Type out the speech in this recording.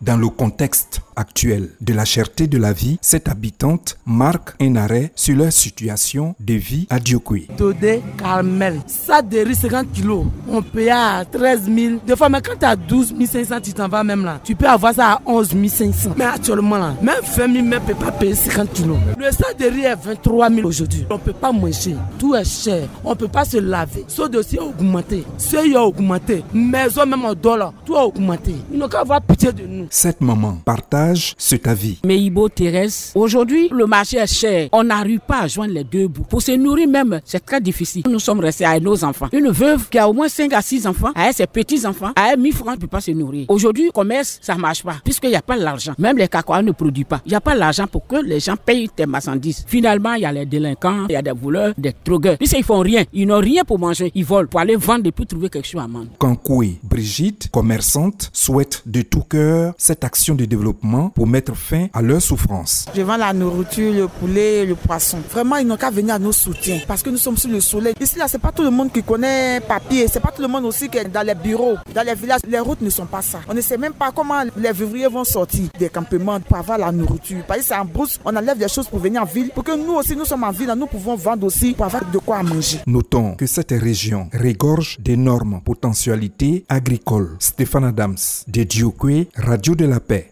Dans le contexte actuel de la cherté de la vie, cette habitante marque un arrêt sur leur situation de vie à Diokwe. Dodé, Carmel, ça de riz 50 kilos, on paye à 13 000. Des fois, mais quand tu as 12 500, tu t'en vas même là. Tu peux avoir ça à 11 500. Mais actuellement là, même 20 000 ne peut pas payer 50 kilos. Le sac de riz est 23 000 aujourd'hui. On ne peut pas manger, tout est cher. On ne peut pas se laver. Ce dossier a augmenté. Ce a augmenté. Maison même en dollars, tout a augmenté. Ils n'ont qu'à avoir pitié de nous. Cette maman partage cet avis. Meibo Thérèse, aujourd'hui le marché est cher. On n'arrive pas à joindre les deux bouts. Pour se nourrir même, c'est très difficile. Nous sommes restés avec nos enfants. Une veuve qui a au moins 5 à 6 enfants, avec ses petits-enfants, avec 1000 francs, ne peut pas se nourrir. Aujourd'hui, le commerce, ça ne marche pas, puisqu'il n'y a pas l'argent. Même les cacao ne produisent pas. Il n'y a pas l'argent pour que les gens payent tes marchandises. Finalement, il y a les délinquants, il y a des voleurs, des drogueurs. Puisqu'ils font rien, ils n'ont rien pour manger. Ils volent pour aller vendre et puis trouver quelque chose à manger. Kankoué, Brigitte, commerçante, souhaite de tout cœur cette action de développement pour mettre fin à leur souffrance. Je vends la nourriture, le poulet, le poisson. Vraiment, ils n'ont qu'à venir à nos soutiens parce que nous sommes sur le soleil. Ici, là, c'est pas tout le monde qui connaît papier. C'est pas tout le monde aussi qui est dans les bureaux, dans les villages. Les routes ne sont pas ça. On ne sait même pas comment les vivriers vont sortir des campements pour avoir la nourriture. Parce que c'est en brousse, on enlève des choses pour venir en ville. Pour que nous aussi, nous sommes en ville, nous pouvons vendre aussi pour avoir de quoi manger. Notons que cette région regorge d'énormes potentialités agricoles. Stéphane Adams, de Diokwe, Radio de la Paix.